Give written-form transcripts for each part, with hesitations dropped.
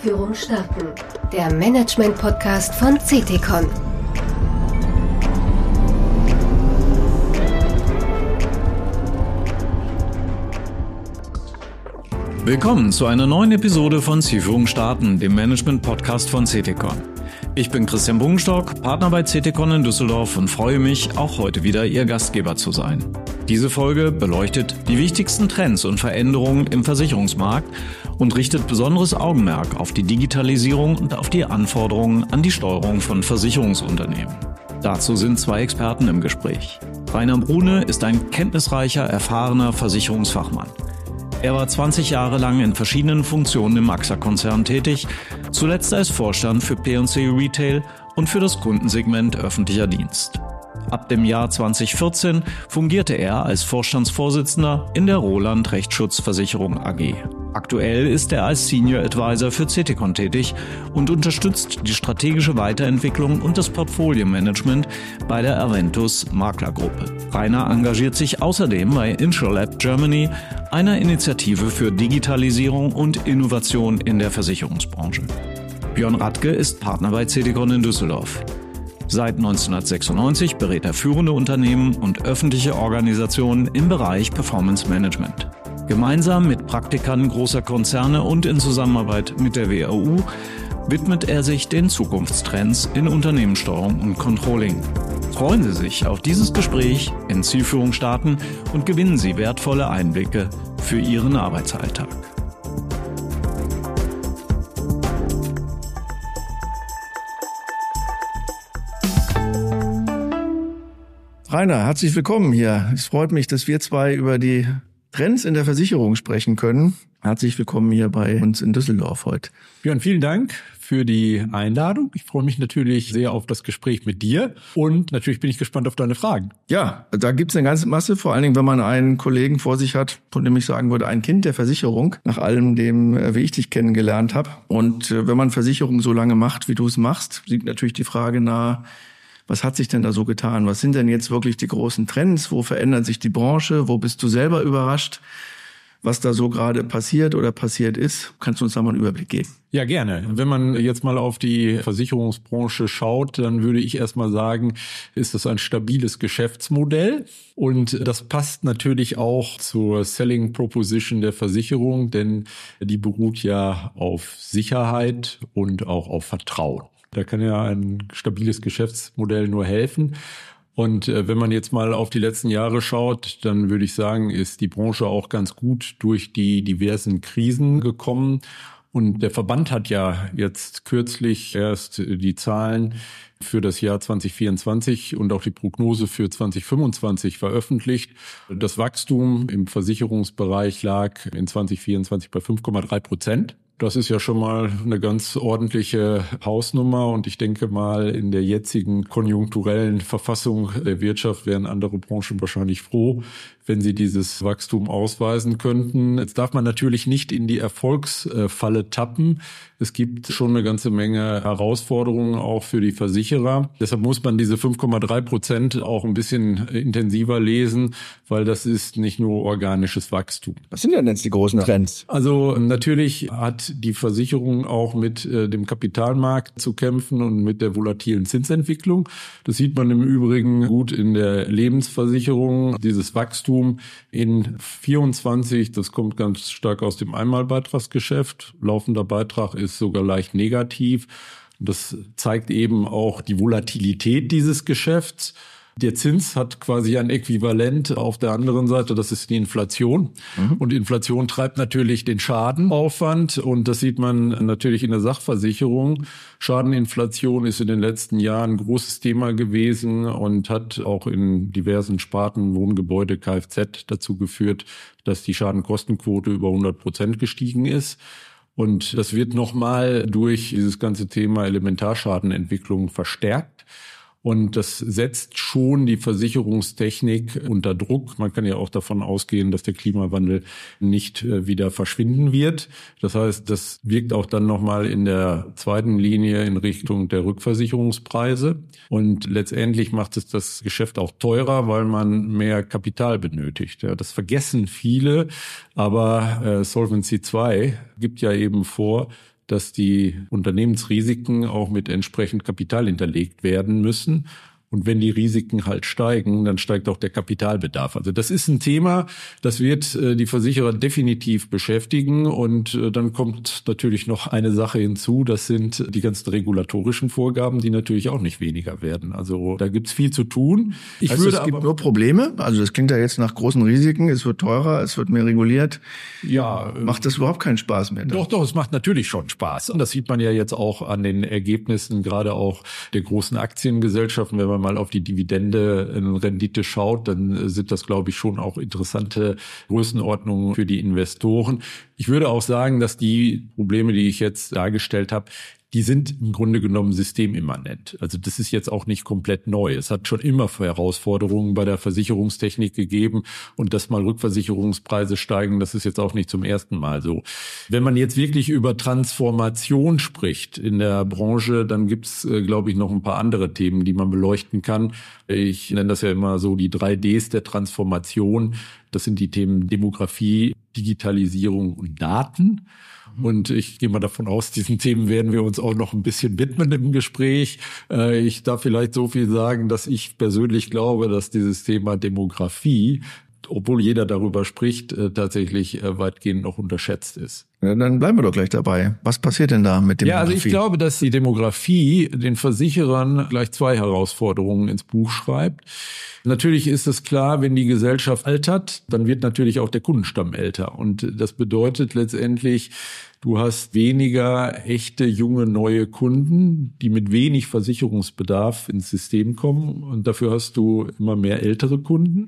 Zielführung starten. Der Management-Podcast von CTCon. Willkommen zu einer neuen Episode von Zielführung starten, dem Management-Podcast von CTCon. Ich bin Christian Bungenstock, Partner bei CTCon in Düsseldorf und freue mich, auch heute wieder Ihr Gastgeber zu sein. Diese Folge beleuchtet die wichtigsten Trends und Veränderungen im Versicherungsmarkt und richtet besonderes Augenmerk auf die Digitalisierung und auf die Anforderungen an die Steuerung von Versicherungsunternehmen. Dazu sind zwei Experten im Gespräch. Rainer Brune ist ein kenntnisreicher, erfahrener Versicherungsfachmann. Er war 20 Jahre lang in verschiedenen Funktionen im AXA-Konzern tätig, zuletzt als Vorstand für P&C Retail und für das Kundensegment öffentlicher Dienst. Ab dem Jahr 2014 fungierte er als Vorstandsvorsitzender in der Roland Rechtsschutzversicherung AG. Aktuell ist er als Senior Advisor für CTCon tätig und unterstützt die strategische Weiterentwicklung und das Portfolio-Management bei der Aventus Maklergruppe. Rainer engagiert sich außerdem bei InsurLab Germany, einer Initiative für Digitalisierung und Innovation in der Versicherungsbranche. Björn Radke ist Partner bei CTCon in Düsseldorf. Seit 1996 berät er führende Unternehmen und öffentliche Organisationen im Bereich Performance Management. Gemeinsam mit Praktikern großer Konzerne und in Zusammenarbeit mit der WAU widmet er sich den Zukunftstrends in Unternehmenssteuerung und Controlling. Freuen Sie sich auf dieses Gespräch in Zielführung starten und gewinnen Sie wertvolle Einblicke für Ihren Arbeitsalltag. Rainer, herzlich willkommen hier. Es freut mich, dass wir zwei über die Trends in der Versicherung sprechen können. Herzlich willkommen hier bei uns in Düsseldorf heute. Björn, vielen Dank für die Einladung. Ich freue mich natürlich sehr auf das Gespräch mit dir und natürlich bin ich gespannt auf deine Fragen. Ja, da gibt's eine ganze Masse, vor allen Dingen, wenn man einen Kollegen vor sich hat, von dem ich sagen würde, ein Kind der Versicherung, nach allem dem, wie ich dich kennengelernt habe. Und wenn man Versicherung so lange macht, wie du es machst, liegt natürlich die Frage nahe, was hat sich denn da so getan? Was sind denn jetzt wirklich die großen Trends? Wo verändert sich die Branche? Wo bist du selber überrascht, was da so gerade passiert oder passiert ist? Kannst du uns da mal einen Überblick geben? Ja, gerne. Wenn man jetzt mal auf die Versicherungsbranche schaut, dann würde ich erstmal sagen, ist das ein stabiles Geschäftsmodell. Und das passt natürlich auch zur Selling Proposition der Versicherung, denn die beruht ja auf Sicherheit und auch auf Vertrauen. Da kann ja ein stabiles Geschäftsmodell nur helfen. Und wenn man jetzt mal auf die letzten Jahre schaut, dann würde ich sagen, ist die Branche auch ganz gut durch die diversen Krisen gekommen. Und der Verband hat ja jetzt kürzlich erst die Zahlen für das Jahr 2024 und auch die Prognose für 2025 veröffentlicht. Das Wachstum im Versicherungsbereich lag in 2024 bei 5,3%. Das ist ja schon mal eine ganz ordentliche Hausnummer und ich denke mal, in der jetzigen konjunkturellen Verfassung der Wirtschaft wären andere Branchen wahrscheinlich froh, wenn sie dieses Wachstum ausweisen könnten. Jetzt darf man natürlich nicht in die Erfolgsfalle tappen. Es gibt schon eine ganze Menge Herausforderungen auch für die Versicherer. Deshalb muss man diese 5,3% auch ein bisschen intensiver lesen, weil das ist nicht nur organisches Wachstum. Was sind denn jetzt die großen Trends? Also natürlich hat die Versicherung auch mit dem Kapitalmarkt zu kämpfen und mit der volatilen Zinsentwicklung. Das sieht man im Übrigen gut in der Lebensversicherung. Dieses Wachstum in 24, das kommt ganz stark aus dem Einmalbeitragsgeschäft. Laufender Beitrag ist sogar leicht negativ. Das zeigt eben auch die Volatilität dieses Geschäfts. Der Zins hat quasi ein Äquivalent auf der anderen Seite, das ist die Inflation. Und Inflation treibt natürlich den Schadenaufwand und das sieht man natürlich in der Sachversicherung. Schadeninflation ist in den letzten Jahren ein großes Thema gewesen und hat auch in diversen Sparten Wohngebäude, Kfz dazu geführt, dass die Schadenkostenquote über 100% gestiegen ist. Und das wird nochmal durch dieses ganze Thema Elementarschadenentwicklung verstärkt. Und das setzt schon die Versicherungstechnik unter Druck. Man kann ja auch davon ausgehen, dass der Klimawandel nicht wieder verschwinden wird. Das heißt, das wirkt auch dann nochmal in der zweiten Linie in Richtung der Rückversicherungspreise. Und letztendlich macht es das Geschäft auch teurer, weil man mehr Kapital benötigt. Ja, das vergessen viele, aber Solvency II gibt ja eben vor, dass die Unternehmensrisiken auch mit entsprechend Kapital hinterlegt werden müssen. Und wenn die Risiken halt steigen, dann steigt auch der Kapitalbedarf. Also das ist ein Thema, das wird die Versicherer definitiv beschäftigen. Und dann kommt natürlich noch eine Sache hinzu, das sind die ganzen regulatorischen Vorgaben, die natürlich auch nicht weniger werden. Also da gibt's viel zu tun. Es gibt nur Probleme. Also das klingt ja jetzt nach großen Risiken. Es wird teurer, es wird mehr reguliert. Ja, macht das überhaupt keinen Spaß mehr? Doch, es macht natürlich schon Spaß. Und das sieht man ja jetzt auch an den Ergebnissen, gerade auch der großen Aktiengesellschaften. Wenn man mal auf die Dividende-Rendite schaut, dann sind das, glaube ich, schon auch interessante Größenordnungen für die Investoren. Ich würde auch sagen, dass die Probleme, die ich jetzt dargestellt habe, die sind im Grunde genommen systemimmanent. Also das ist jetzt auch nicht komplett neu. Es hat schon immer Herausforderungen bei der Versicherungstechnik gegeben und dass mal Rückversicherungspreise steigen, das ist jetzt auch nicht zum ersten Mal so. Wenn man jetzt wirklich über Transformation spricht in der Branche, dann gibt's, glaube ich, noch ein paar andere Themen, die man beleuchten kann. Ich nenne das ja immer so die 3Ds der Transformation. Das sind die Themen Demografie, Digitalisierung und Daten. Und ich gehe mal davon aus, diesen Themen werden wir uns auch noch ein bisschen widmen im Gespräch. Ich darf vielleicht so viel sagen, dass ich persönlich glaube, dass dieses Thema Demografie, obwohl jeder darüber spricht, tatsächlich weitgehend noch unterschätzt ist. Ja, dann bleiben wir doch gleich dabei. Was passiert denn da mit Demografie? Ja, also ich glaube, dass die Demografie den Versicherern gleich zwei Herausforderungen ins Buch schreibt. Natürlich ist es klar, wenn die Gesellschaft altert, dann wird natürlich auch der Kundenstamm älter. Und das bedeutet letztendlich, du hast weniger echte, junge, neue Kunden, die mit wenig Versicherungsbedarf ins System kommen. Und dafür hast du immer mehr ältere Kunden,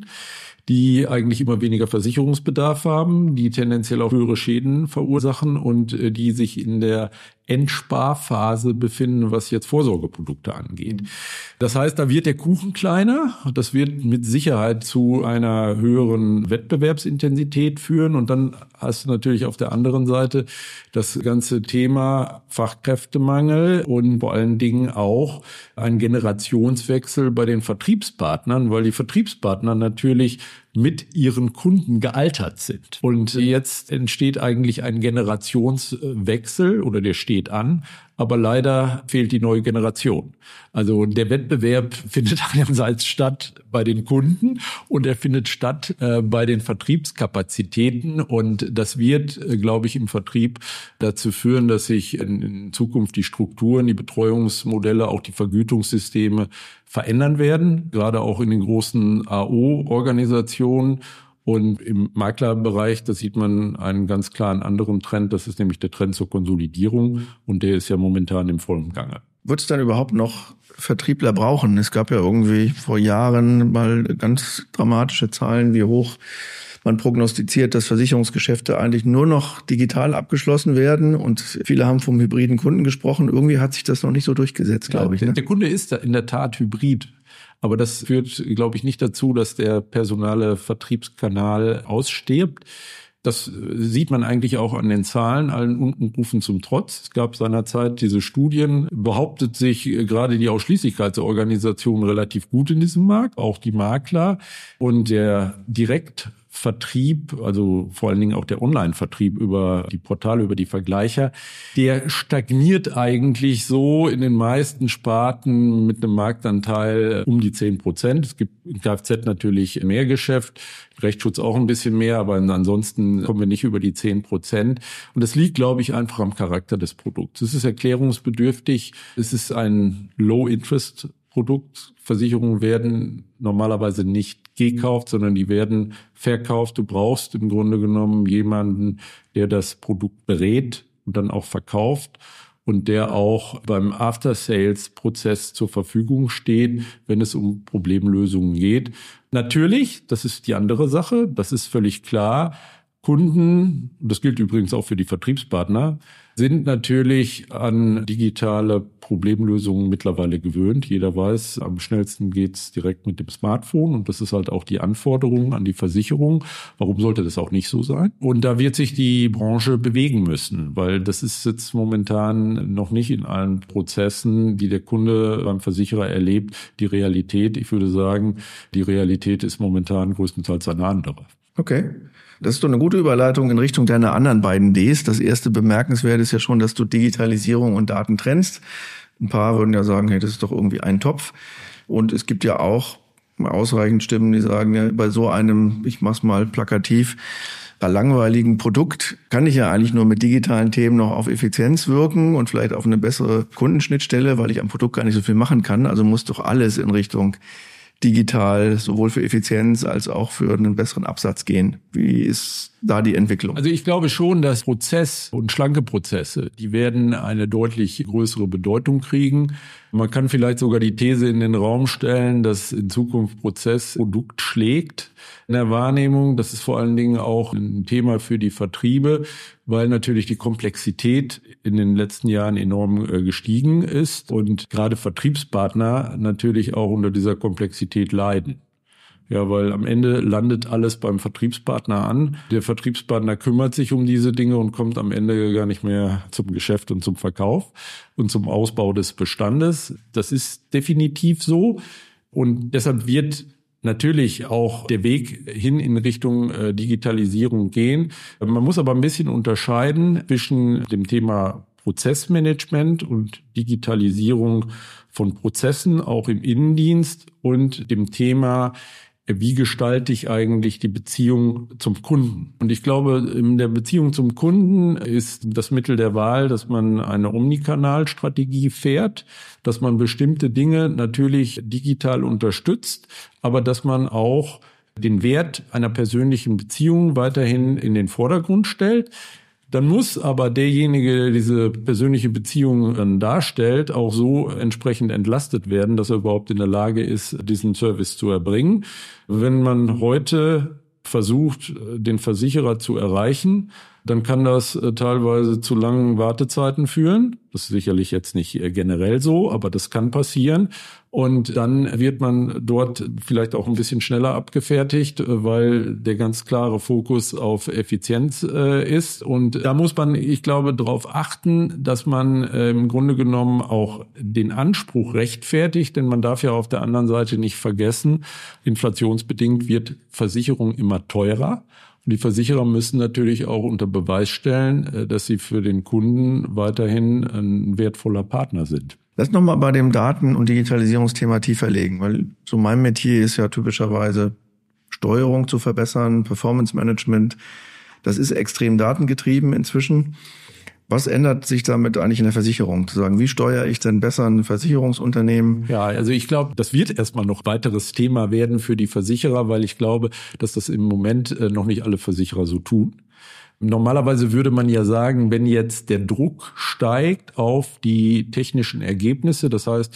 die eigentlich immer weniger Versicherungsbedarf haben, die tendenziell auch höhere Schäden verursachen und die sich in der Endsparphase befinden, was jetzt Vorsorgeprodukte angeht. Das heißt, da wird der Kuchen kleiner. Das wird mit Sicherheit zu einer höheren Wettbewerbsintensität führen. Und dann hast du natürlich auf der anderen Seite das ganze Thema Fachkräftemangel und vor allen Dingen auch ein Generationswechsel bei den Vertriebspartnern, weil die Vertriebspartner natürlich mit ihren Kunden gealtert sind. Und jetzt entsteht eigentlich ein Generationswechsel oder der steht an, aber leider fehlt die neue Generation. Also der Wettbewerb findet einerseits statt bei den Kunden und er findet statt bei den Vertriebskapazitäten und das wird, glaube ich, im Vertrieb dazu führen, dass sich in Zukunft die Strukturen, die Betreuungsmodelle, auch die Vergütungssysteme verändern werden, gerade auch in den großen AO-Organisationen. Und im Maklerbereich, da sieht man einen ganz klaren anderen Trend, das ist nämlich der Trend zur Konsolidierung und der ist ja momentan im vollen Gange. Wird es dann überhaupt noch Vertriebler brauchen? Es gab ja irgendwie vor Jahren mal ganz dramatische Zahlen, wie hoch man prognostiziert, dass Versicherungsgeschäfte eigentlich nur noch digital abgeschlossen werden und viele haben vom hybriden Kunden gesprochen. Irgendwie hat sich das noch nicht so durchgesetzt, glaube ich. Ne? Der Kunde ist in der Tat hybrid. Aber das führt, glaube ich, nicht dazu, dass der personale Vertriebskanal ausstirbt. Das sieht man eigentlich auch an den Zahlen, allen Unkenrufen zum Trotz. Es gab seinerzeit diese Studien, behauptet sich gerade die Ausschließlichkeitsorganisation relativ gut in diesem Markt, auch die Makler. Und der Direktvertrieb, also vor allen Dingen auch der Online-Vertrieb über die Portale, über die Vergleicher, der stagniert eigentlich so in den meisten Sparten mit einem Marktanteil um die 10%. Es gibt in Kfz natürlich mehr Geschäft, Rechtsschutz auch ein bisschen mehr, aber ansonsten kommen wir nicht über die 10%. Und das liegt, glaube ich, einfach am Charakter des Produkts. Es ist erklärungsbedürftig, es ist ein Low-Interest-Produkt. Versicherungen werden normalerweise nicht gekauft, sondern die werden verkauft. Du brauchst im Grunde genommen jemanden, der das Produkt berät und dann auch verkauft und der auch beim After-Sales-Prozess zur Verfügung steht, wenn es um Problemlösungen geht. Natürlich, das ist die andere Sache, das ist völlig klar. Kunden, das gilt übrigens auch für die Vertriebspartner, sind natürlich an digitale Problemlösungen mittlerweile gewöhnt. Jeder weiß, am schnellsten geht's direkt mit dem Smartphone und das ist halt auch die Anforderung an die Versicherung. Warum sollte das auch nicht so sein? Und da wird sich die Branche bewegen müssen, weil das ist jetzt momentan noch nicht in allen Prozessen, die der Kunde beim Versicherer erlebt, die Realität. Ich würde sagen, die Realität ist momentan größtenteils eine andere. Okay. Das ist doch eine gute Überleitung in Richtung deiner anderen beiden Ds. Das erste Bemerkenswerte ist ja schon, dass du Digitalisierung und Daten trennst. Ein paar würden ja sagen, hey, das ist doch irgendwie ein Topf. Und es gibt ja auch ausreichend Stimmen, die sagen, ja, bei so einem, ich mach's mal plakativ, langweiligen Produkt kann ich ja eigentlich nur mit digitalen Themen noch auf Effizienz wirken und vielleicht auf eine bessere Kundenschnittstelle, weil ich am Produkt gar nicht so viel machen kann. Also muss doch alles in Richtung digital, sowohl für Effizienz als auch für einen besseren Absatz gehen. Wie ist da die Entwicklung? Also ich glaube schon, dass Prozess und schlanke Prozesse, die werden eine deutlich größere Bedeutung kriegen. Man kann vielleicht sogar die These in den Raum stellen, dass in Zukunft Prozess Produkt schlägt in der Wahrnehmung. Das ist vor allen Dingen auch ein Thema für die Vertriebe, weil natürlich die Komplexität in den letzten Jahren enorm gestiegen ist und gerade Vertriebspartner natürlich auch unter dieser Komplexität leiden. Ja, weil am Ende landet alles beim Vertriebspartner an. Der Vertriebspartner kümmert sich um diese Dinge und kommt am Ende gar nicht mehr zum Geschäft und zum Verkauf und zum Ausbau des Bestandes. Das ist definitiv so. Und deshalb wird natürlich auch der Weg hin in Richtung Digitalisierung gehen. Man muss aber ein bisschen unterscheiden zwischen dem Thema Prozessmanagement und Digitalisierung von Prozessen, auch im Innendienst, und dem Thema, wie gestalte ich eigentlich die Beziehung zum Kunden? Und ich glaube, in der Beziehung zum Kunden ist das Mittel der Wahl, dass man eine Omnikanalstrategie fährt, dass man bestimmte Dinge natürlich digital unterstützt, aber dass man auch den Wert einer persönlichen Beziehung weiterhin in den Vordergrund stellt. Dann muss aber derjenige, der diese persönliche Beziehung dann darstellt, auch so entsprechend entlastet werden, dass er überhaupt in der Lage ist, diesen Service zu erbringen. Wenn man heute versucht, den Versicherer zu erreichen, dann kann das teilweise zu langen Wartezeiten führen. Das ist sicherlich jetzt nicht generell so, aber das kann passieren. Und dann wird man dort vielleicht auch ein bisschen schneller abgefertigt, weil der ganz klare Fokus auf Effizienz ist. Und da muss man, ich glaube, darauf achten, dass man im Grunde genommen auch den Anspruch rechtfertigt. Denn man darf ja auf der anderen Seite nicht vergessen, inflationsbedingt wird Versicherung immer teurer. Und die Versicherer müssen natürlich auch unter Beweis stellen, dass sie für den Kunden weiterhin ein wertvoller Partner sind. Lass nochmal bei dem Daten- und Digitalisierungsthema tiefer legen, weil so mein Metier ist ja typischerweise Steuerung zu verbessern, Performance-Management. Das ist extrem datengetrieben inzwischen. Was ändert sich damit eigentlich in der Versicherung? Zu sagen, wie steuere ich denn besser ein Versicherungsunternehmen? Ja, also ich glaube, das wird erstmal noch weiteres Thema werden für die Versicherer, weil ich glaube, dass das im Moment noch nicht alle Versicherer so tun. Normalerweise würde man ja sagen, wenn jetzt der Druck steigt auf die technischen Ergebnisse, das heißt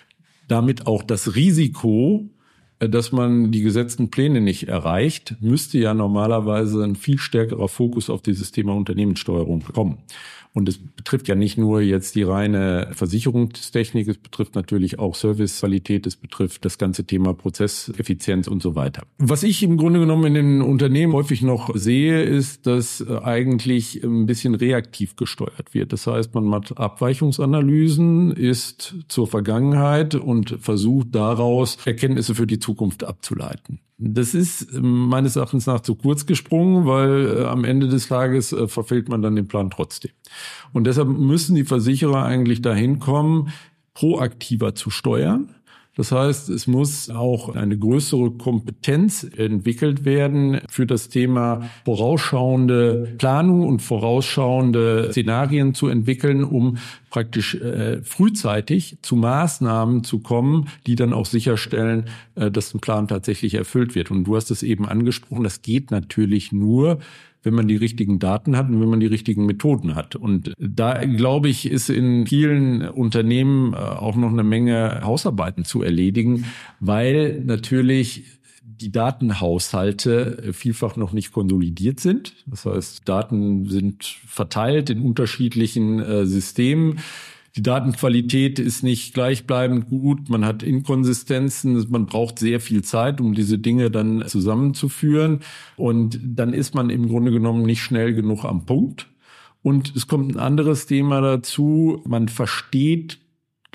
damit auch das Risiko, dass man die gesetzten Pläne nicht erreicht, müsste ja normalerweise ein viel stärkerer Fokus auf dieses Thema Unternehmenssteuerung kommen. Und es betrifft ja nicht nur jetzt die reine Versicherungstechnik, es betrifft natürlich auch Servicequalität, es betrifft das ganze Thema Prozesseffizienz und so weiter. Was ich im Grunde genommen in den Unternehmen häufig noch sehe, ist, dass eigentlich ein bisschen reaktiv gesteuert wird. Das heißt, man macht Abweichungsanalysen, ist zur Vergangenheit und versucht daraus Erkenntnisse für die Zukunft abzuleiten. Das ist meines Erachtens nach zu kurz gesprungen, weil am Ende des Tages verfehlt man dann den Plan trotzdem. Und deshalb müssen die Versicherer eigentlich dahin kommen, proaktiver zu steuern. Das heißt, es muss auch eine größere Kompetenz entwickelt werden für das Thema vorausschauende Planung und vorausschauende Szenarien zu entwickeln, um praktisch frühzeitig zu Maßnahmen zu kommen, die dann auch sicherstellen, dass ein Plan tatsächlich erfüllt wird. Und du hast es eben angesprochen, das geht natürlich nur, wenn man die richtigen Daten hat und wenn man die richtigen Methoden hat. Und da, glaube ich, ist in vielen Unternehmen auch noch eine Menge Hausarbeiten zu erledigen, weil natürlich die Datenhaushalte vielfach noch nicht konsolidiert sind. Das heißt, Daten sind verteilt in unterschiedlichen Systemen. Die Datenqualität ist nicht gleichbleibend gut, man hat Inkonsistenzen, man braucht sehr viel Zeit, um diese Dinge dann zusammenzuführen. Und dann ist man im Grunde genommen nicht schnell genug am Punkt. Und es kommt ein anderes Thema dazu, man versteht,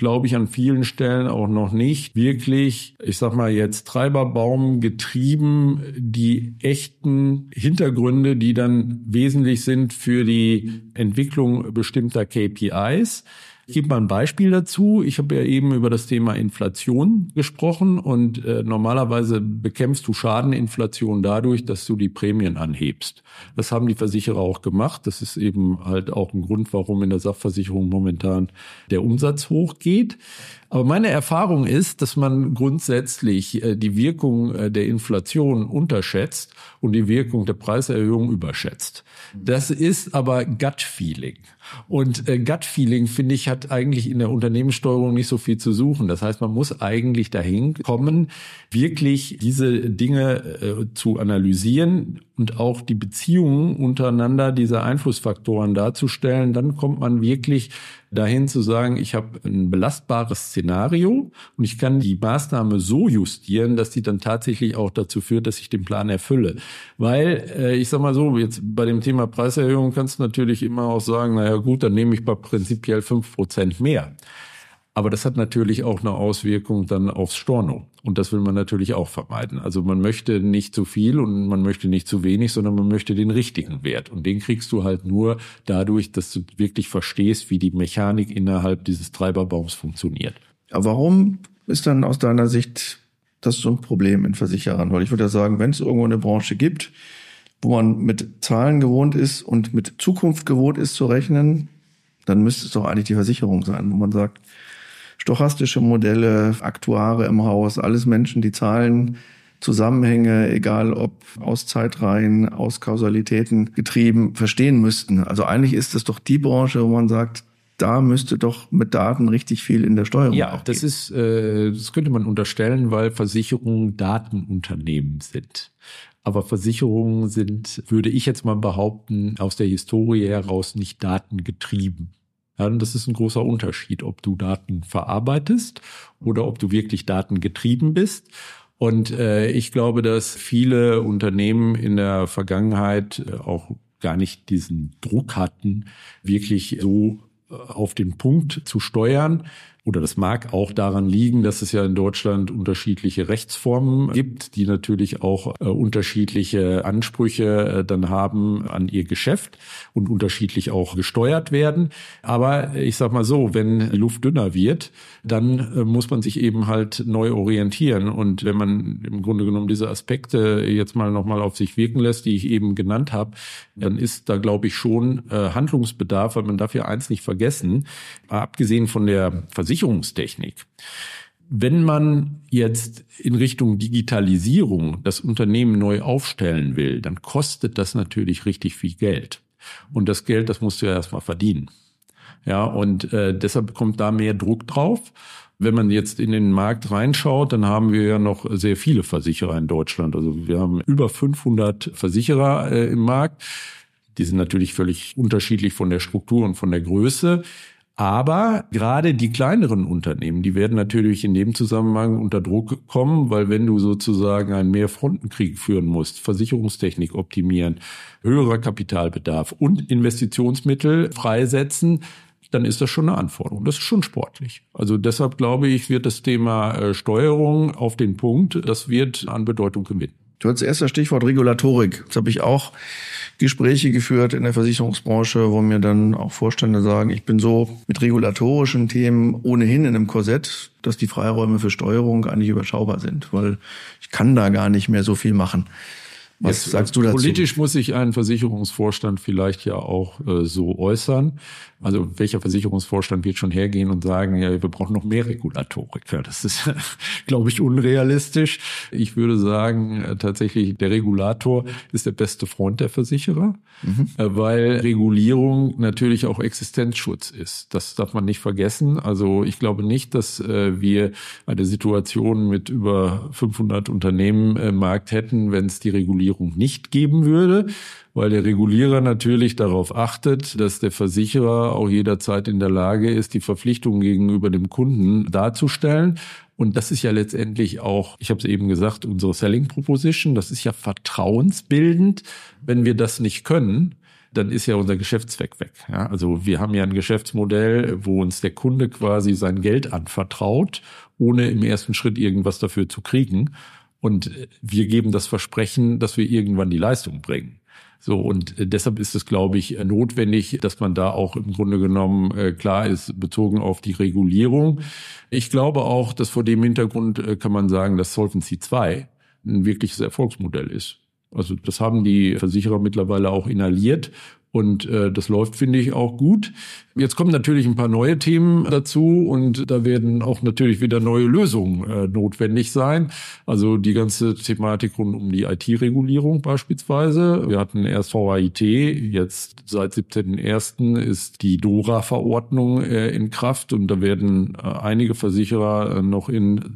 glaube ich, an vielen Stellen auch noch nicht wirklich, ich sag mal jetzt Treiberbaum getrieben, die echten Hintergründe, die dann wesentlich sind für die Entwicklung bestimmter KPIs. Ich gebe mal ein Beispiel dazu. Ich habe ja eben über das Thema Inflation gesprochen und normalerweise bekämpfst du Schadeninflation dadurch, dass du die Prämien anhebst. Das haben die Versicherer auch gemacht. Das ist eben halt auch ein Grund, warum in der Sachversicherung momentan der Umsatz hochgeht. Aber meine Erfahrung ist, dass man grundsätzlich die Wirkung der Inflation unterschätzt und die Wirkung der Preiserhöhung überschätzt. Das ist aber Gut-Feeling. Und Gut-Feeling, finde ich, hat eigentlich in der Unternehmenssteuerung nicht so viel zu suchen. Das heißt, man muss eigentlich dahin kommen, wirklich diese Dinge zu analysieren und auch die Beziehungen untereinander dieser Einflussfaktoren darzustellen. Dann kommt man wirklich dahin zu sagen, ich habe ein belastbares Szenario und ich kann die Maßnahme so justieren, dass die dann tatsächlich auch dazu führt, dass ich den Plan erfülle. Weil, ich sag mal so, jetzt bei dem Thema Preiserhöhung kannst du natürlich immer auch sagen, naja gut, dann nehme ich bei prinzipiell 5% mehr. Aber das hat natürlich auch eine Auswirkung dann aufs Storno. Und das will man natürlich auch vermeiden. Also man möchte nicht zu viel und man möchte nicht zu wenig, sondern man möchte den richtigen Wert. Und den kriegst du halt nur dadurch, dass du wirklich verstehst, wie die Mechanik innerhalb dieses Treiberbaums funktioniert. Aber warum ist dann aus deiner Sicht das so ein Problem in Versicherern? Weil ich würde ja sagen, wenn es irgendwo eine Branche gibt, wo man mit Zahlen gewohnt ist und mit Zukunft gewohnt ist zu rechnen, dann müsste es doch eigentlich die Versicherung sein, wo man sagt, stochastische Modelle, Aktuare im Haus, alles Menschen, die Zahlen, Zusammenhänge, egal ob aus Zeitreihen, aus Kausalitäten getrieben, verstehen müssten. Also eigentlich ist das doch die Branche, wo man sagt, da müsste doch mit Daten richtig viel in der Steuerung ja, auch das gehen. ist, das könnte man unterstellen, weil Versicherungen Datenunternehmen sind. Aber Versicherungen sind, würde ich jetzt mal behaupten, aus der Historie heraus nicht datengetrieben. Ja, und das ist ein großer Unterschied, ob du Daten verarbeitest oder ob du wirklich datengetrieben bist. Und ich glaube, dass viele Unternehmen in der Vergangenheit auch gar nicht diesen Druck hatten, wirklich so auf den Punkt zu steuern. Oder das mag auch daran liegen, dass es ja in Deutschland unterschiedliche Rechtsformen gibt, die natürlich auch unterschiedliche Ansprüche dann haben an ihr Geschäft und unterschiedlich auch gesteuert werden. Aber ich sag mal so, wenn die Luft dünner wird, dann muss man sich eben halt neu orientieren. Und wenn man im Grunde genommen diese Aspekte jetzt mal nochmal auf sich wirken lässt, die ich eben genannt habe, dann ist da, glaube ich, schon Handlungsbedarf, weil man darf ja eins nicht vergessen, abgesehen von der Versicherungstechnik. Wenn man jetzt in Richtung Digitalisierung das Unternehmen neu aufstellen will, dann kostet das natürlich richtig viel Geld. Und das Geld, das musst du ja erstmal verdienen. Ja, und deshalb kommt da mehr Druck drauf. Wenn man jetzt in den Markt reinschaut, dann haben wir ja noch sehr viele Versicherer in Deutschland. Also wir haben über 500 Versicherer im Markt. Die sind natürlich völlig unterschiedlich von der Struktur und von der Größe. Aber gerade die kleineren Unternehmen, die werden natürlich in dem Zusammenhang unter Druck kommen, weil wenn du sozusagen einen Mehrfrontenkrieg führen musst, Versicherungstechnik optimieren, höherer Kapitalbedarf und Investitionsmittel freisetzen, dann ist das schon eine Anforderung. Das ist schon sportlich. Also deshalb glaube ich, wird das Thema Steuerung auf den Punkt, das wird an Bedeutung gewinnen. Du hast erst das Stichwort Regulatorik. Jetzt habe ich auch Gespräche geführt in der Versicherungsbranche, wo mir dann auch Vorstände sagen, ich bin so mit regulatorischen Themen ohnehin in einem Korsett, dass die Freiräume für Steuerung eigentlich überschaubar sind, weil ich kann da gar nicht mehr so viel machen. Was sagst du dazu? Politisch muss sich ein Versicherungsvorstand vielleicht ja auch so äußern. Also welcher Versicherungsvorstand wird schon hergehen und sagen, ja, wir brauchen noch mehr Regulatorik. Ja, das ist, glaube ich, unrealistisch. Ich würde sagen, tatsächlich, der Regulator ist der beste Freund der Versicherer, weil Regulierung natürlich auch Existenzschutz ist. Das darf man nicht vergessen. Also ich glaube nicht, dass wir eine Situation mit über 500 Unternehmen im Markt hätten, wenn es die Regulierung nicht geben würde, weil der Regulierer natürlich darauf achtet, dass der Versicherer auch jederzeit in der Lage ist, die Verpflichtungen gegenüber dem Kunden darzustellen. Und das ist ja letztendlich auch, ich habe es eben gesagt, unsere Selling Proposition, das ist ja vertrauensbildend. Wenn wir das nicht können, dann ist ja unser Geschäftszweck weg. Ja, also wir haben ja ein Geschäftsmodell, wo uns der Kunde quasi sein Geld anvertraut, ohne im ersten Schritt irgendwas dafür zu kriegen. Und wir geben das Versprechen, dass wir irgendwann die Leistung bringen. So, und deshalb ist es, glaube ich, notwendig, dass man da auch im Grunde genommen klar ist, bezogen auf die Regulierung. Ich glaube auch, dass vor dem Hintergrund kann man sagen, dass Solvency II ein wirkliches Erfolgsmodell ist. Also das haben die Versicherer mittlerweile auch inhaliert. Und das läuft, finde ich, auch gut. Jetzt kommen natürlich ein paar neue Themen dazu und da werden auch natürlich wieder neue Lösungen notwendig sein. Also die ganze Thematik rund um die IT-Regulierung beispielsweise. Wir hatten erst VAIT, jetzt seit 17.01. ist die DORA-Verordnung in Kraft und da werden einige Versicherer noch in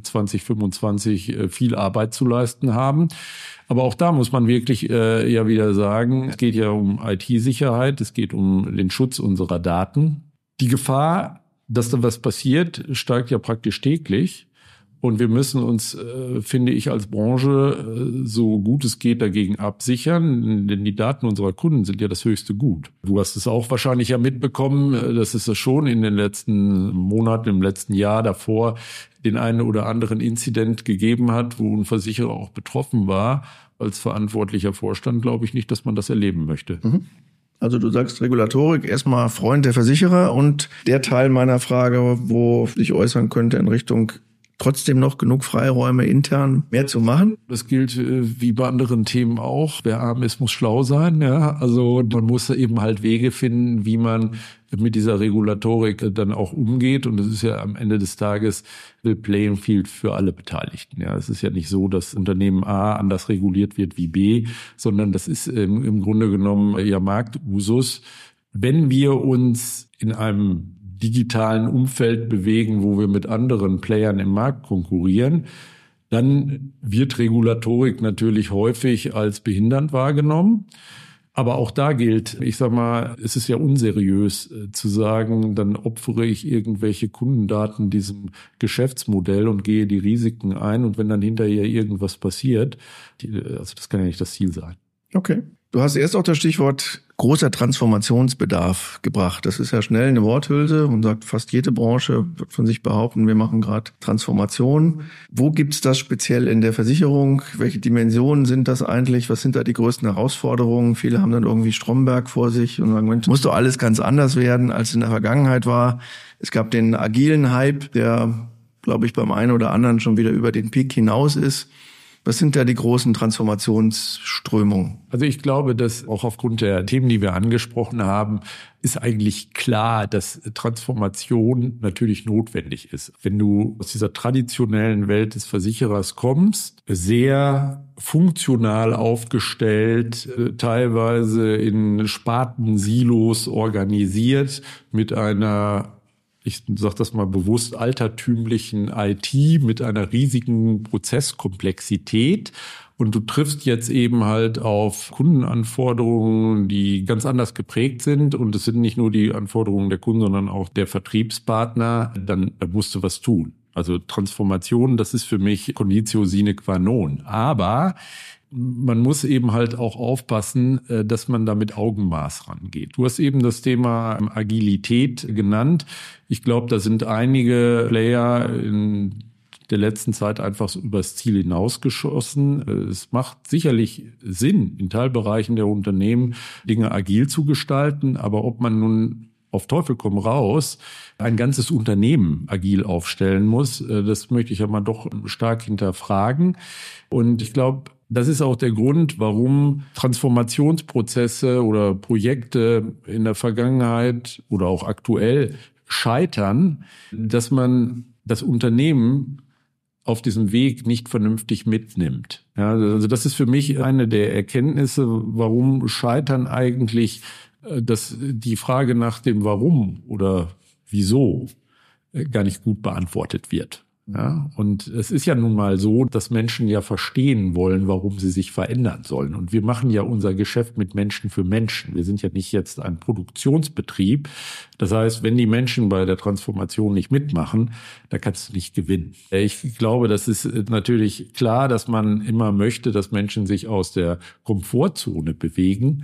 2025 viel Arbeit zu leisten haben. Aber auch da muss man wirklich ja wieder sagen, es geht ja um IT-Sicherheit, es geht um den Schutz unserer Daten. Die Gefahr, dass da was passiert, steigt ja praktisch täglich. Und wir müssen uns, finde ich, als Branche so gut es geht dagegen absichern, denn die Daten unserer Kunden sind ja das höchste Gut. Du hast es auch wahrscheinlich ja mitbekommen, dass es das schon in den letzten Monaten, im letzten Jahr davor den einen oder anderen Inzident gegeben hat, wo ein Versicherer auch betroffen war. Als verantwortlicher Vorstand glaube ich nicht, dass man das erleben möchte. Also du sagst Regulatorik, erstmal Freund der Versicherer und der Teil meiner Frage, wo ich äußern könnte in Richtung trotzdem noch genug Freiräume intern mehr zu machen? Das gilt wie bei anderen Themen auch. Wer arm ist, muss schlau sein. Ja? Also man muss eben halt Wege finden, wie man mit dieser Regulatorik dann auch umgeht. Und das ist ja am Ende des Tages Level Playing Field für alle Beteiligten. Ja, es ist ja nicht so, dass Unternehmen A anders reguliert wird wie B, sondern das ist im Grunde genommen ja Marktusus. Wenn wir uns in einem digitalen Umfeld bewegen, wo wir mit anderen Playern im Markt konkurrieren, dann wird Regulatorik natürlich häufig als behindernd wahrgenommen. Aber auch da gilt, ich sag mal, es ist ja unseriös zu sagen, dann opfere ich irgendwelche Kundendaten diesem Geschäftsmodell und gehe die Risiken ein. Und wenn dann hinterher irgendwas passiert, also das kann ja nicht das Ziel sein. Okay. Du hast erst auch das Stichwort großer Transformationsbedarf gebracht. Das ist ja schnell eine Worthülse und sagt, fast jede Branche wird von sich behaupten, wir machen gerade Transformation. Wo gibt's das speziell in der Versicherung? Welche Dimensionen sind das eigentlich? Was sind da die größten Herausforderungen? Viele haben dann irgendwie Stromberg vor sich und sagen, Mensch, muss doch alles ganz anders werden, als in der Vergangenheit war. Es gab den agilen Hype, der, glaube ich, beim einen oder anderen schon wieder über den Peak hinaus ist. Was sind da die großen Transformationsströmungen? Also ich glaube, dass auch aufgrund der Themen, die wir angesprochen haben, ist eigentlich klar, dass Transformation natürlich notwendig ist. Wenn du aus dieser traditionellen Welt des Versicherers kommst, sehr funktional aufgestellt, teilweise in Sparten-Silos organisiert, mit einer, ich sage das mal bewusst, altertümlichen IT mit einer riesigen Prozesskomplexität. Und du triffst jetzt eben halt auf Kundenanforderungen, die ganz anders geprägt sind. Und es sind nicht nur die Anforderungen der Kunden, sondern auch der Vertriebspartner. Dann musst du was tun. Also Transformation, das ist für mich Conditio sine qua non. Aber man muss eben halt auch aufpassen, dass man da mit Augenmaß rangeht. Du hast eben das Thema Agilität genannt. Ich glaube, da sind einige Player in der letzten Zeit einfach so übers Ziel hinausgeschossen. Es macht sicherlich Sinn, in Teilbereichen der Unternehmen Dinge agil zu gestalten. Aber ob man nun auf Teufel komm raus ein ganzes Unternehmen agil aufstellen muss, das möchte ich ja mal doch stark hinterfragen. Und ich glaube, das ist auch der Grund, warum Transformationsprozesse oder Projekte in der Vergangenheit oder auch aktuell scheitern, dass man das Unternehmen auf diesem Weg nicht vernünftig mitnimmt. Ja, also das ist für mich eine der Erkenntnisse, warum Scheitern eigentlich, dass die Frage nach dem Warum oder Wieso gar nicht gut beantwortet wird. Ja, und es ist ja nun mal so, dass Menschen ja verstehen wollen, warum sie sich verändern sollen. Und wir machen ja unser Geschäft mit Menschen für Menschen. Wir sind ja nicht jetzt ein Produktionsbetrieb. Das heißt, wenn die Menschen bei der Transformation nicht mitmachen, da kannst du nicht gewinnen. Ich glaube, das ist natürlich klar, dass man immer möchte, dass Menschen sich aus der Komfortzone bewegen.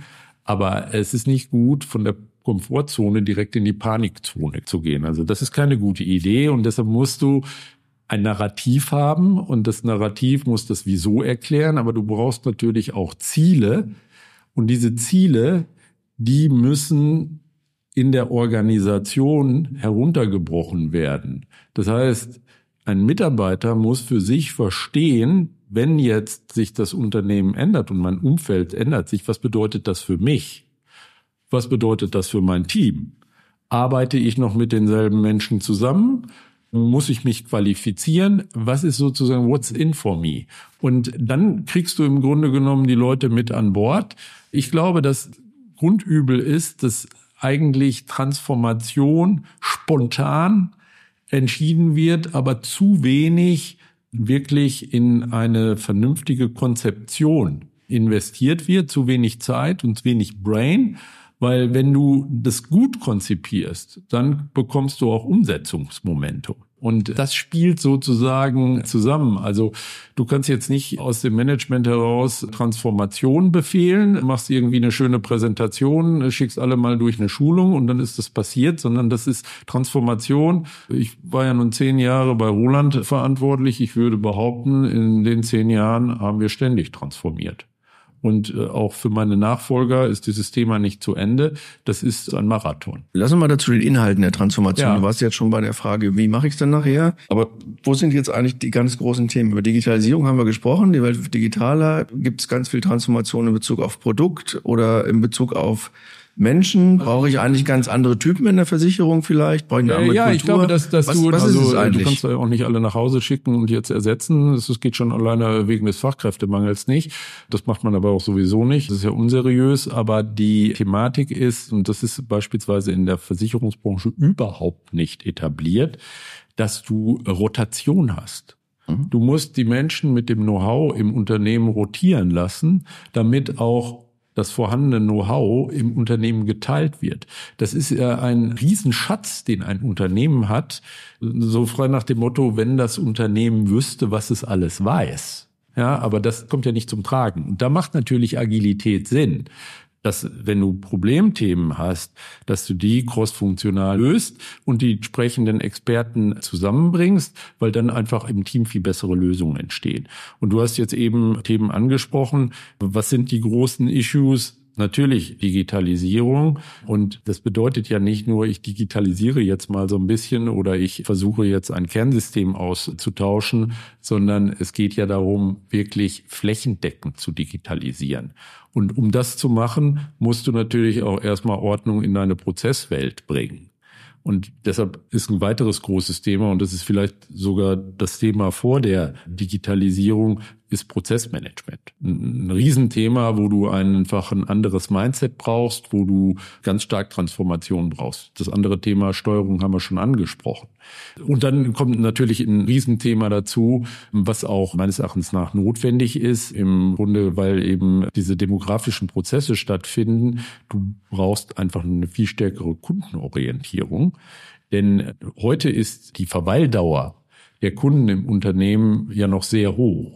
Aber es ist nicht gut, von der Komfortzone direkt in die Panikzone zu gehen. Also das ist keine gute Idee und deshalb musst du ein Narrativ haben und das Narrativ muss das Wieso erklären, aber du brauchst natürlich auch Ziele und diese Ziele, die müssen in der Organisation heruntergebrochen werden. Das heißt, ein Mitarbeiter muss für sich verstehen, wenn jetzt sich das Unternehmen ändert und mein Umfeld ändert sich, was bedeutet das für mich? Was bedeutet das für mein Team? Arbeite ich noch mit denselben Menschen zusammen? Muss ich mich qualifizieren? Was ist sozusagen what's in for me? Und dann kriegst du im Grunde genommen die Leute mit an Bord. Ich glaube, das Grundübel ist, dass eigentlich Transformation spontan entschieden wird, aber zu wenig wirklich in eine vernünftige Konzeption investiert wird, zu wenig Zeit und zu wenig Brain. Weil wenn du das gut konzipierst, dann bekommst du auch Umsetzungsmomentum. Und das spielt sozusagen zusammen. Also du kannst jetzt nicht aus dem Management heraus Transformation befehlen, machst irgendwie eine schöne Präsentation, schickst alle mal durch eine Schulung und dann ist das passiert, sondern das ist Transformation. Ich war ja nun 10 Jahre bei Roland verantwortlich. Ich würde behaupten, in den 10 Jahren haben wir ständig transformiert. Und auch für meine Nachfolger ist dieses Thema nicht zu Ende. Das ist ein Marathon. Lassen wir mal dazu den Inhalten der Transformation. Ja. Du warst jetzt schon bei der Frage, wie mache ich es denn nachher? Aber wo sind jetzt eigentlich die ganz großen Themen? Über Digitalisierung haben wir gesprochen. Die Welt wird digitaler. Gibt es ganz viel Transformation in Bezug auf Produkt oder in Bezug auf Menschen? Brauche ich eigentlich ganz andere Typen in der Versicherung vielleicht? Brauche ich eine andere Kultur? Ich glaube, dass was du ist es eigentlich? Du kannst ja auch nicht alle nach Hause schicken und jetzt ersetzen. Das geht schon alleine wegen des Fachkräftemangels nicht. Das macht man aber auch sowieso nicht. Das ist ja unseriös. Aber die Thematik ist, und das ist beispielsweise in der Versicherungsbranche überhaupt nicht etabliert, dass du Rotation hast. Du musst die Menschen mit dem Know-how im Unternehmen rotieren lassen, damit auch das vorhandene Know-how im Unternehmen geteilt wird. Das ist ja ein Riesenschatz, den ein Unternehmen hat, so frei nach dem Motto, wenn das Unternehmen wüsste, was es alles weiß. Ja, aber das kommt ja nicht zum Tragen. Und da macht natürlich Agilität Sinn, dass wenn du Problemthemen hast, dass du die crossfunktional löst und die entsprechenden Experten zusammenbringst, weil dann einfach im Team viel bessere Lösungen entstehen. Und du hast jetzt eben Themen angesprochen. Was sind die großen Issues? Natürlich Digitalisierung. Und das bedeutet ja nicht nur, ich digitalisiere jetzt mal so ein bisschen oder ich versuche jetzt ein Kernsystem auszutauschen, sondern es geht ja darum, wirklich flächendeckend zu digitalisieren. Und um das zu machen, musst du natürlich auch erstmal Ordnung in deine Prozesswelt bringen. Und deshalb ist ein weiteres großes Thema, und das ist vielleicht sogar das Thema vor der Digitalisierung, ist Prozessmanagement. Ein Riesenthema, wo du einfach ein anderes Mindset brauchst, wo du ganz stark Transformation brauchst. Das andere Thema Steuerung haben wir schon angesprochen. Und dann kommt natürlich ein Riesenthema dazu, was auch meines Erachtens nach notwendig ist, im Grunde, weil eben diese demografischen Prozesse stattfinden. Du brauchst einfach eine viel stärkere Kundenorientierung. Denn heute ist die Verweildauer der Kunden im Unternehmen ja noch sehr hoch.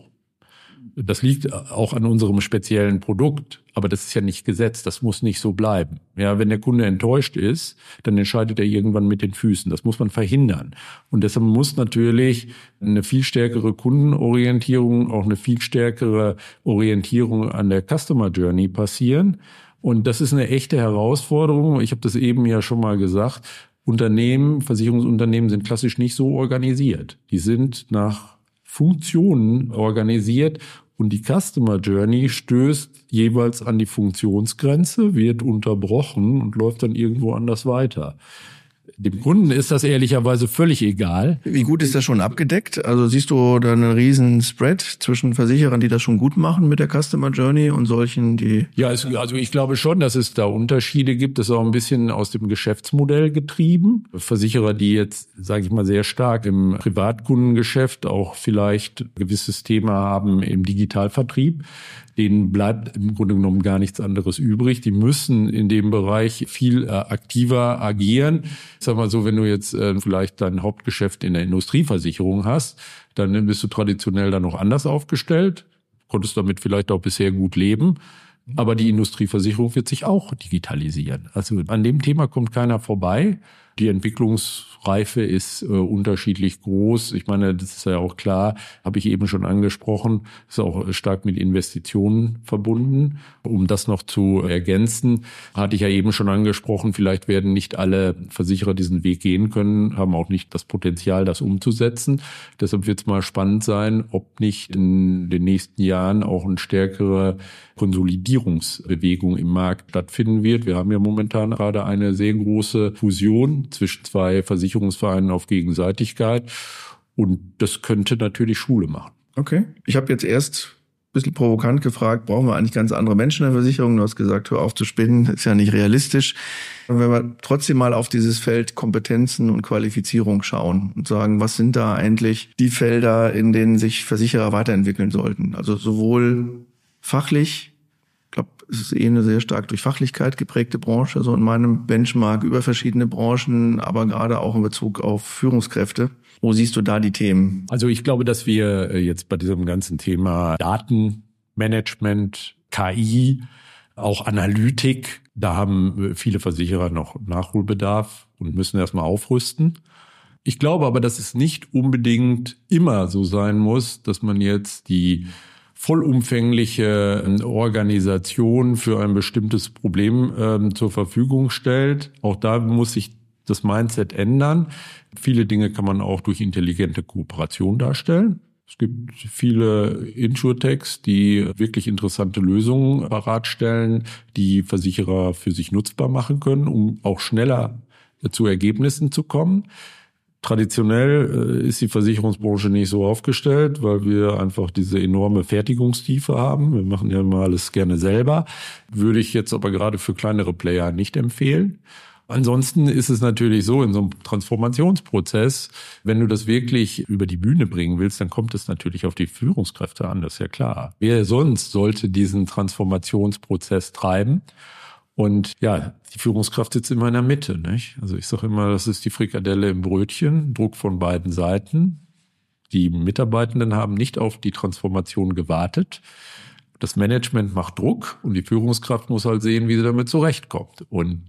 Das liegt auch an unserem speziellen Produkt, aber das ist ja nicht Gesetz, das muss nicht so bleiben. Ja, wenn der Kunde enttäuscht ist, dann entscheidet er irgendwann mit den Füßen. Das muss man verhindern. Und deshalb muss natürlich eine viel stärkere Kundenorientierung, auch eine viel stärkere Orientierung an der Customer Journey passieren. Und das ist eine echte Herausforderung. Ich habe das eben ja schon mal gesagt. Unternehmen, Versicherungsunternehmen sind klassisch nicht so organisiert. Die sind nach Funktionen organisiert und die Customer Journey stößt jeweils an die Funktionsgrenze, wird unterbrochen und läuft dann irgendwo anders weiter. Dem Kunden ist das ehrlicherweise völlig egal. Wie gut ist das schon abgedeckt? Also siehst du da einen riesen Spread zwischen Versicherern, die das schon gut machen mit der Customer Journey und solchen, die... Ja, also ich glaube schon, dass es da Unterschiede gibt. Das ist auch ein bisschen aus dem Geschäftsmodell getrieben. Versicherer, die jetzt, sage ich mal, sehr stark im Privatkundengeschäft auch vielleicht ein gewisses Thema haben im Digitalvertrieb, denen bleibt im Grunde genommen gar nichts anderes übrig. Die müssen in dem Bereich viel aktiver agieren. Ich sag mal so, wenn du jetzt vielleicht dein Hauptgeschäft in der Industrieversicherung hast, dann bist du traditionell da noch anders aufgestellt, konntest damit vielleicht auch bisher gut leben. Aber die Industrieversicherung wird sich auch digitalisieren. Also an dem Thema kommt keiner vorbei. Die Entwicklungsreife ist unterschiedlich groß. Ich meine, das ist ja auch klar, habe ich eben schon angesprochen, ist auch stark mit Investitionen verbunden. Um das noch zu ergänzen, hatte ich ja eben schon angesprochen, vielleicht werden nicht alle Versicherer diesen Weg gehen können, haben auch nicht das Potenzial, das umzusetzen. Deshalb wird es mal spannend sein, ob nicht in den nächsten Jahren auch eine stärkere Konsolidierungsbewegung im Markt stattfinden wird. Wir haben ja momentan gerade eine sehr große Fusion zwischen zwei Versicherungsvereinen auf Gegenseitigkeit. Und das könnte natürlich Schule machen. Okay. Ich habe jetzt erst ein bisschen provokant gefragt, brauchen wir eigentlich ganz andere Menschen in der Versicherung? Du hast gesagt, hör auf zu spinnen, ist ja nicht realistisch. Und wenn wir trotzdem mal auf dieses Feld Kompetenzen und Qualifizierung schauen und sagen, was sind da eigentlich die Felder, in denen sich Versicherer weiterentwickeln sollten? Also sowohl fachlich, ich glaube, es ist eine sehr stark durch Fachlichkeit geprägte Branche, so in meinem Benchmark über verschiedene Branchen, aber gerade auch in Bezug auf Führungskräfte. Wo siehst du da die Themen? Also ich glaube, dass wir jetzt bei diesem ganzen Thema Datenmanagement, KI, auch Analytik, da haben viele Versicherer noch Nachholbedarf und müssen erstmal aufrüsten. Ich glaube aber, dass es nicht unbedingt immer so sein muss, dass man jetzt die vollumfängliche Organisation für ein bestimmtes Problem zur Verfügung stellt. Auch da muss sich das Mindset ändern. Viele Dinge kann man auch durch intelligente Kooperation darstellen. Es gibt viele Insurtechs, die wirklich interessante Lösungen bereitstellen, die Versicherer für sich nutzbar machen können, um auch schneller zu Ergebnissen zu kommen. Traditionell ist die Versicherungsbranche nicht so aufgestellt, weil wir einfach diese enorme Fertigungstiefe haben. Wir machen ja immer alles gerne selber. Würde ich jetzt aber gerade für kleinere Player nicht empfehlen. Ansonsten ist es natürlich so, in so einem Transformationsprozess, wenn du das wirklich über die Bühne bringen willst, dann kommt es natürlich auf die Führungskräfte an, das ist ja klar. Wer sonst sollte diesen Transformationsprozess treiben? Und ja, die Führungskraft sitzt immer in der Mitte, nicht? Also ich sage immer, das ist die Frikadelle im Brötchen, Druck von beiden Seiten. Die Mitarbeitenden haben nicht auf die Transformation gewartet. Das Management macht Druck und die Führungskraft muss halt sehen, wie sie damit zurechtkommt. Und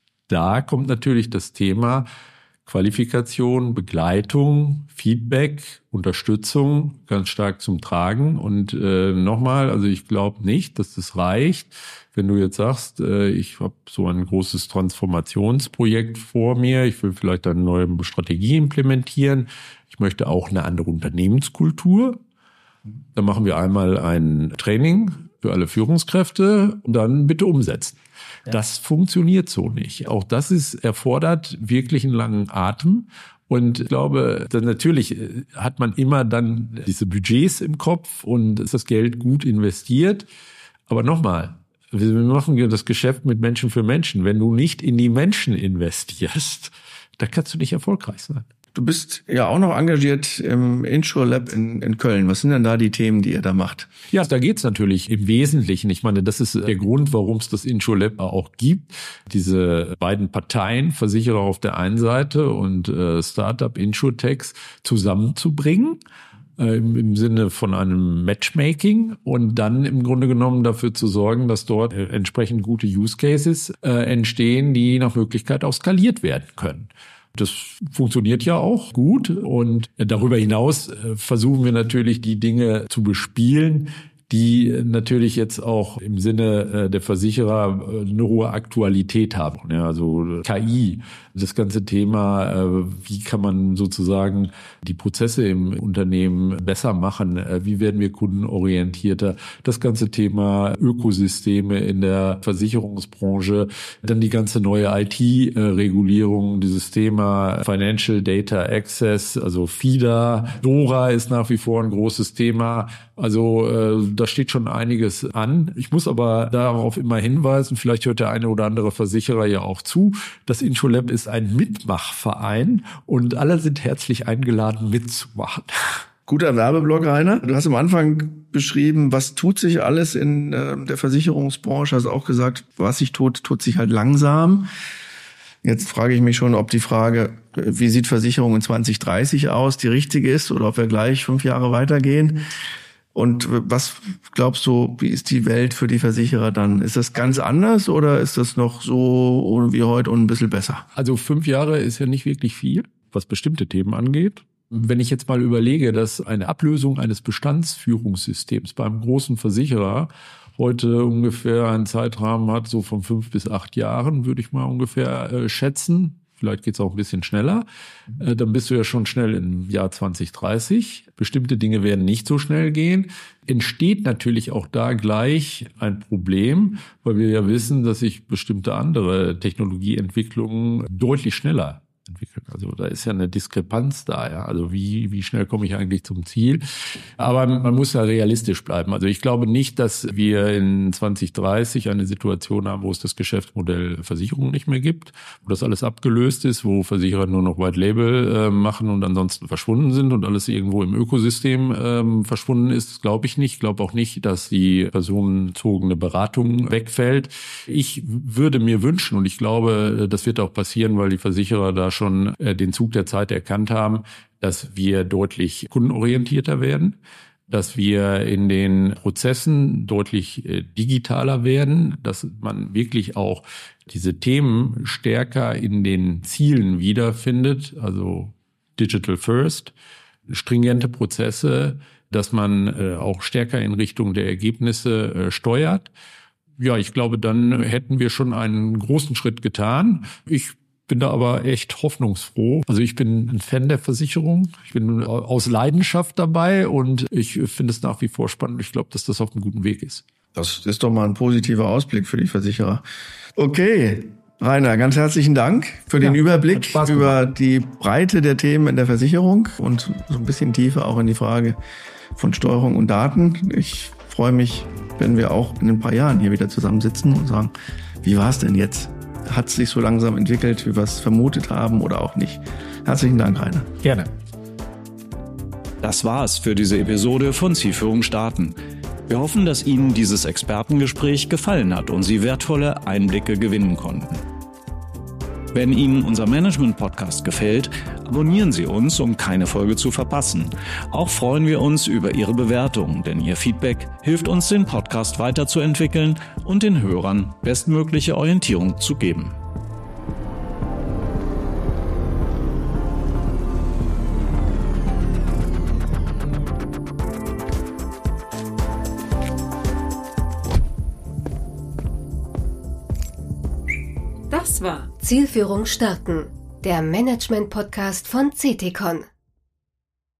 da kommt natürlich das Thema Qualifikation, Begleitung, Feedback, Unterstützung ganz stark zum Tragen. Und nochmal, also ich glaube nicht, dass das reicht, wenn du jetzt sagst, ich habe so ein großes Transformationsprojekt vor mir, ich will vielleicht eine neue Strategie implementieren, ich möchte auch eine andere Unternehmenskultur. Dann machen wir einmal ein Training für alle Führungskräfte und dann bitte umsetzen. Ja. Das funktioniert so nicht. Auch das erfordert wirklich einen langen Atem. Und ich glaube, natürlich hat man immer dann diese Budgets im Kopf und ist das Geld gut investiert. Aber nochmal, wir machen das Geschäft mit Menschen für Menschen. Wenn du nicht in die Menschen investierst, dann kannst du nicht erfolgreich sein. Du bist ja auch noch engagiert im InsurLab in Köln. Was sind denn da die Themen, die ihr da macht? Ja, da geht's natürlich im Wesentlichen. Ich meine, das ist der Grund, warum es das InsurLab auch gibt. Diese beiden Parteien, Versicherer auf der einen Seite und Startup Insurtechs zusammenzubringen. Im Sinne von einem Matchmaking und dann im Grunde genommen dafür zu sorgen, dass dort entsprechend gute Use Cases entstehen, die nach Möglichkeit auch skaliert werden können. Das funktioniert ja auch gut und darüber hinaus versuchen wir natürlich die Dinge zu bespielen, die natürlich jetzt auch im Sinne der Versicherer eine hohe Aktualität haben. Ja, also KI, das ganze Thema, wie kann man sozusagen die Prozesse im Unternehmen besser machen, wie werden wir kundenorientierter, das ganze Thema Ökosysteme in der Versicherungsbranche, dann die ganze neue IT-Regulierung, dieses Thema Financial Data Access, also FIDA, DORA ist nach wie vor ein großes Thema. Also da steht schon einiges an. Ich muss aber darauf immer hinweisen, vielleicht hört der eine oder andere Versicherer ja auch zu, das InsurLab ist ein Mitmachverein und alle sind herzlich eingeladen mitzumachen. Guter Werbeblock, Rainer. Du hast am Anfang beschrieben, was tut sich alles in der Versicherungsbranche. Hast auch gesagt, was sich tut sich halt langsam. Jetzt frage ich mich schon, ob die Frage, wie sieht Versicherung in 2030 aus, die richtige ist oder ob wir gleich 5 Jahre weitergehen. Und was glaubst du, wie ist die Welt für die Versicherer dann? Ist das ganz anders oder ist das noch so wie heute und ein bisschen besser? Also 5 Jahre ist ja nicht wirklich viel, was bestimmte Themen angeht. Wenn ich jetzt mal überlege, dass eine Ablösung eines Bestandsführungssystems beim großen Versicherer heute ungefähr einen Zeitrahmen hat, so von 5 bis 8 Jahren, würde ich mal ungefähr schätzen. Vielleicht geht's auch ein bisschen schneller. Dann bist du ja schon schnell im Jahr 2030. Bestimmte Dinge werden nicht so schnell gehen. Entsteht natürlich auch da gleich ein Problem, weil wir ja wissen, dass sich bestimmte andere Technologieentwicklungen deutlich schneller entwickeln. Also da ist ja eine Diskrepanz da, ja. Also wie schnell komme ich eigentlich zum Ziel? Aber man muss ja realistisch bleiben. Also ich glaube nicht, dass wir in 2030 eine Situation haben, wo es das Geschäftsmodell Versicherung nicht mehr gibt, wo das alles abgelöst ist, wo Versicherer nur noch White Label machen und ansonsten verschwunden sind und alles irgendwo im Ökosystem verschwunden ist. Das glaube ich nicht. Ich glaube auch nicht, dass die personenbezogene Beratung wegfällt. Ich würde mir wünschen, und ich glaube, das wird auch passieren, weil die Versicherer da schon den Zug der Zeit erkannt haben, dass wir deutlich kundenorientierter werden, dass wir in den Prozessen deutlich digitaler werden, dass man wirklich auch diese Themen stärker in den Zielen wiederfindet, also Digital First, stringente Prozesse, dass man auch stärker in Richtung der Ergebnisse steuert. Ja, ich glaube, dann hätten wir schon einen großen Schritt getan. Ich bin da aber echt hoffnungsfroh. Also ich bin ein Fan der Versicherung. Ich bin aus Leidenschaft dabei und ich finde es nach wie vor spannend. Ich glaube, dass das auf einem guten Weg ist. Das ist doch mal ein positiver Ausblick für die Versicherer. Okay, Rainer, ganz herzlichen Dank für den Überblick über die Breite der Themen in der Versicherung und so ein bisschen tiefer auch in die Frage von Steuerung und Daten. Ich freue mich, wenn wir auch in ein paar Jahren hier wieder zusammensitzen und sagen, wie war es denn jetzt? Hat es sich so langsam entwickelt, wie wir es vermutet haben oder auch nicht? Herzlichen Dank, Rainer. Gerne. Das war's für diese Episode von Zielführung starten. Wir hoffen, dass Ihnen dieses Expertengespräch gefallen hat und Sie wertvolle Einblicke gewinnen konnten. Wenn Ihnen unser Management-Podcast gefällt, abonnieren Sie uns, um keine Folge zu verpassen. Auch freuen wir uns über Ihre Bewertung, denn Ihr Feedback hilft uns, den Podcast weiterzuentwickeln und den Hörern bestmögliche Orientierung zu geben. Das war Zielführung starten, der Management-Podcast von CTCon.